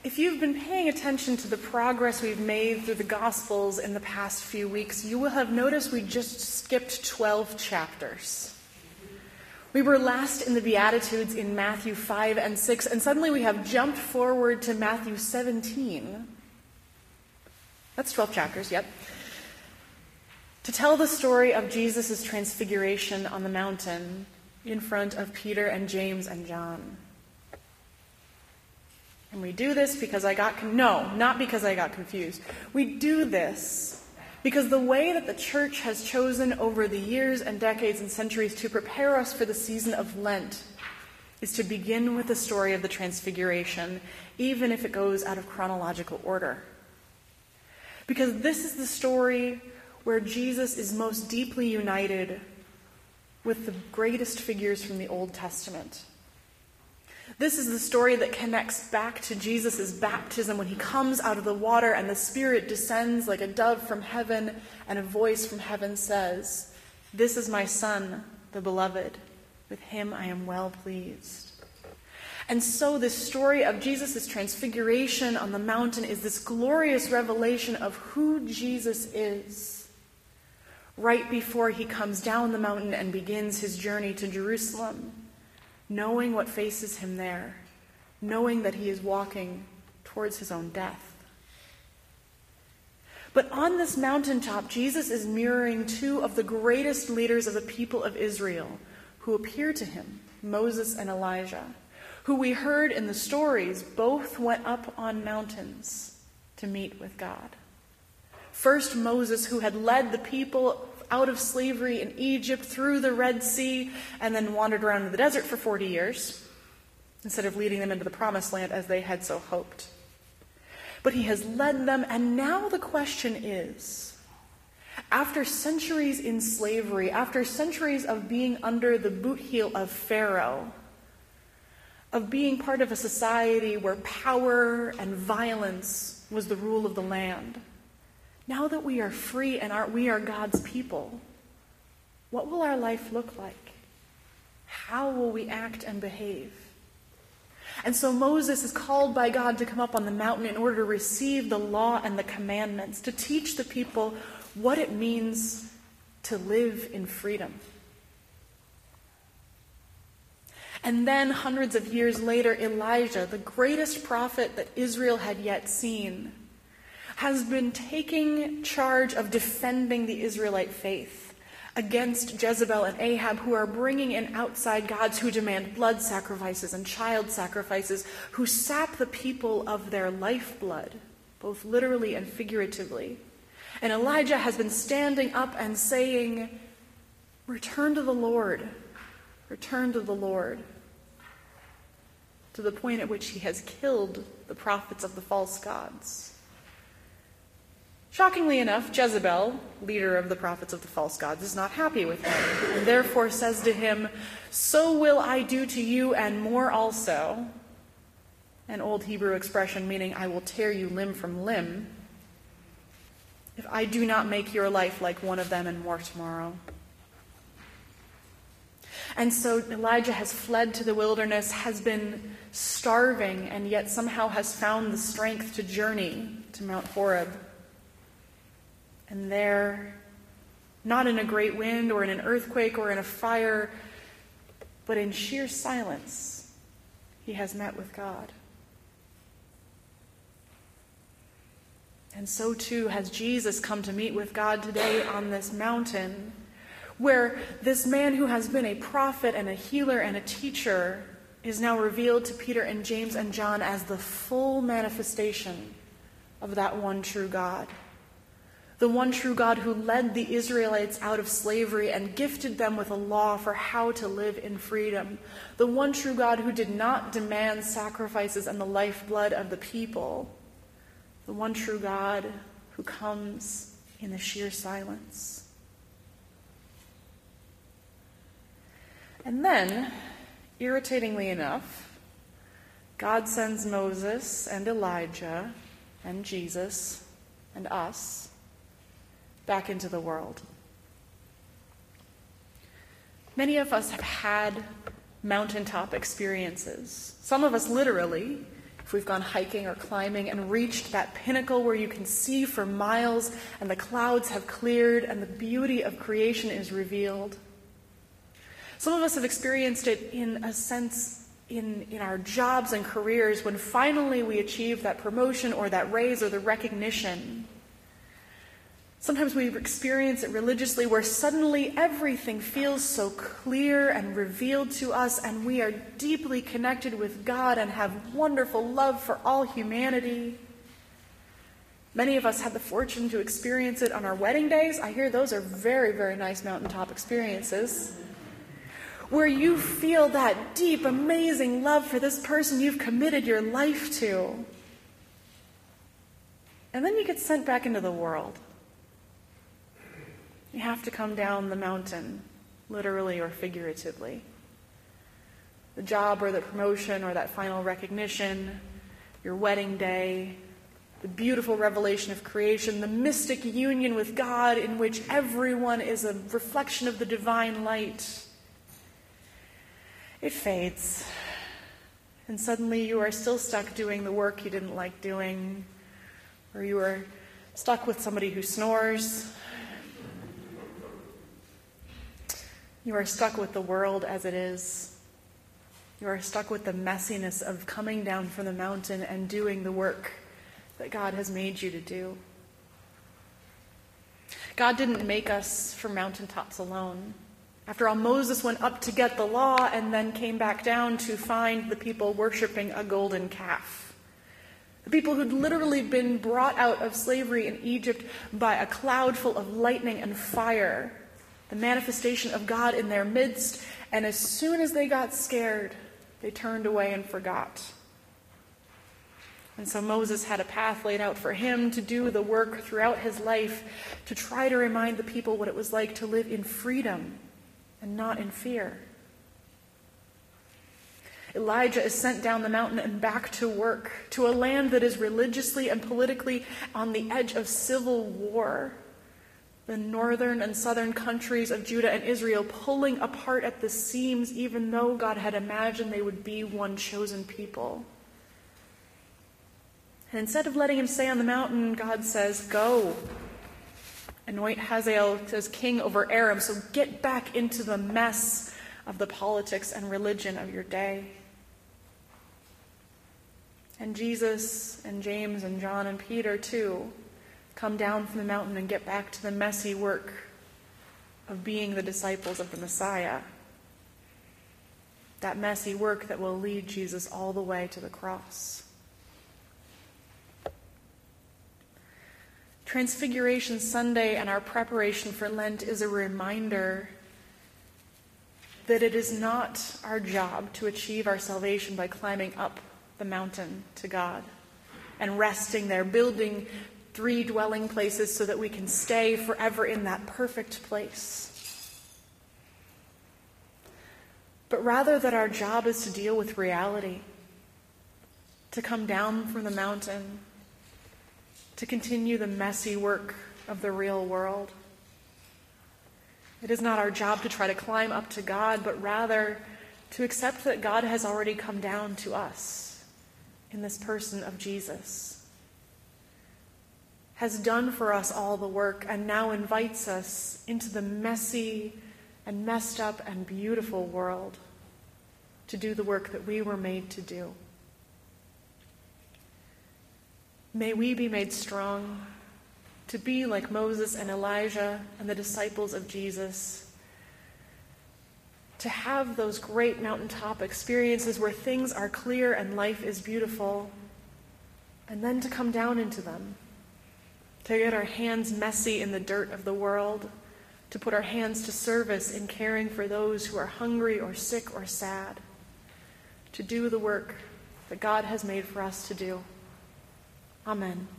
If you've been paying attention to the progress we've made through the Gospels in the past few weeks, you will have noticed we just skipped 12 chapters. We were last in the Beatitudes in Matthew 5 and 6, and suddenly we have jumped forward to Matthew 17. That's 12 chapters, yep. To tell the story of Jesus' transfiguration on the mountain in front of Peter and James and John. And we do this because not because I got confused. We do this because the way that the church has chosen over the years and decades and centuries to prepare us for the season of Lent is to begin with the story of the Transfiguration, even if it goes out of chronological order. Because this is the story where Jesus is most deeply united with the greatest figures from the Old Testament. This is the story that connects back to Jesus' baptism when he comes out of the water and the Spirit descends like a dove from heaven and a voice from heaven says, "This is my Son, the beloved. With him I am well pleased." And so this story of Jesus' transfiguration on the mountain is this glorious revelation of who Jesus is right before he comes down the mountain and begins his journey to Jerusalem, knowing what faces him there, knowing that he is walking towards his own death. But on this mountaintop, Jesus is mirroring two of the greatest leaders of the people of Israel who appear to him, Moses and Elijah, who we heard in the stories both went up on mountains to meet with God. First, Moses, who had led the people out of slavery in Egypt through the Red Sea and then wandered around in the desert for 40 years instead of leading them into the promised land as they had so hoped. But he has led them, and now the question is, after centuries in slavery, after centuries of being under the boot heel of Pharaoh, of being part of a society where power and violence was the rule of the land, now that we are free and we are God's people, what will our life look like? How will we act and behave? And so Moses is called by God to come up on the mountain in order to receive the law and the commandments, to teach the people what it means to live in freedom. And then hundreds of years later, Elijah, the greatest prophet that Israel had yet seen, has been taking charge of defending the Israelite faith against Jezebel and Ahab, who are bringing in outside gods who demand blood sacrifices and child sacrifices, who sap the people of their lifeblood, both literally and figuratively. And Elijah has been standing up and saying, "Return to the Lord, return to the Lord," to the point at which he has killed the prophets of the false gods. Shockingly enough, Jezebel, leader of the prophets of the false gods, is not happy with him, and therefore says to him, "So will I do to you and more also," an old Hebrew expression meaning "I will tear you limb from limb," if I do not make your life like one of them and more tomorrow. And so Elijah has fled to the wilderness, has been starving, and yet somehow has found the strength to journey to Mount Horeb. And there, not in a great wind or in an earthquake or in a fire, but in sheer silence, he has met with God. And so too has Jesus come to meet with God today on this mountain, where this man who has been a prophet and a healer and a teacher is now revealed to Peter and James and John as the full manifestation of that one true God. The one true God who led the Israelites out of slavery and gifted them with a law for how to live in freedom. The one true God who did not demand sacrifices and the lifeblood of the people. The one true God who comes in the sheer silence. And then, irritatingly enough, God sends Moses and Elijah and Jesus and us back into the world. Many of us have had mountaintop experiences. Some of us literally if we've gone hiking or climbing and reached that pinnacle where you can see for miles and the clouds have cleared and the beauty of creation is revealed. Some of us have experienced it in a sense in our jobs and careers when finally we achieve that promotion or that raise or the recognition. Sometimes we experience it religiously where suddenly everything feels so clear and revealed to us, and we are deeply connected with God and have wonderful love for all humanity. Many of us had the fortune to experience it on our wedding days. I hear those are very, very nice mountaintop experiences, where you feel that deep, amazing love for this person you've committed your life to. And then you get sent back into the world. You have to come down the mountain, literally or figuratively. The job or the promotion or that final recognition, your wedding day, the beautiful revelation of creation, the mystic union with God in which everyone is a reflection of the divine light. It fades, and suddenly you are still stuck doing the work you didn't like doing, or you are stuck with somebody who snores. You are stuck with the world as it is. You are stuck with the messiness of coming down from the mountain and doing the work that God has made you to do. God didn't make us for mountaintops alone. After all, Moses went up to get the law and then came back down to find the people worshiping a golden calf. The people who'd literally been brought out of slavery in Egypt by a cloud full of lightning and fire, the manifestation of God in their midst, and as soon as they got scared, they turned away and forgot. And so Moses had a path laid out for him to do the work throughout his life, to try to remind the people what it was like to live in freedom and not in fear. Elijah is sent down the mountain and back to work, to a land that is religiously and politically on the edge of civil war. The northern and southern countries of Judah and Israel pulling apart at the seams, even though God had imagined they would be one chosen people. And instead of letting him stay on the mountain, God says, "Go, anoint Hazael as king over Aram, so get back into the mess of the politics and religion of your day." And Jesus and James and John and Peter, too, come down from the mountain and get back to the messy work of being the disciples of the Messiah. That messy work that will lead Jesus all the way to the cross. Transfiguration Sunday and our preparation for Lent is a reminder that it is not our job to achieve our salvation by climbing up the mountain to God and resting there, building 3 dwelling places so that we can stay forever in that perfect place. But rather that our job is to deal with reality, to come down from the mountain, to continue the messy work of the real world. It is not our job to try to climb up to God, but rather to accept that God has already come down to us in this person of Jesus, has done for us all the work, and now invites us into the messy and messed up and beautiful world to do the work that we were made to do. May we be made strong to be like Moses and Elijah and the disciples of Jesus, to have those great mountaintop experiences where things are clear and life is beautiful, and then to come down into them, to get our hands messy in the dirt of the world, to put our hands to service in caring for those who are hungry or sick or sad, to do the work that God has made for us to do. Amen.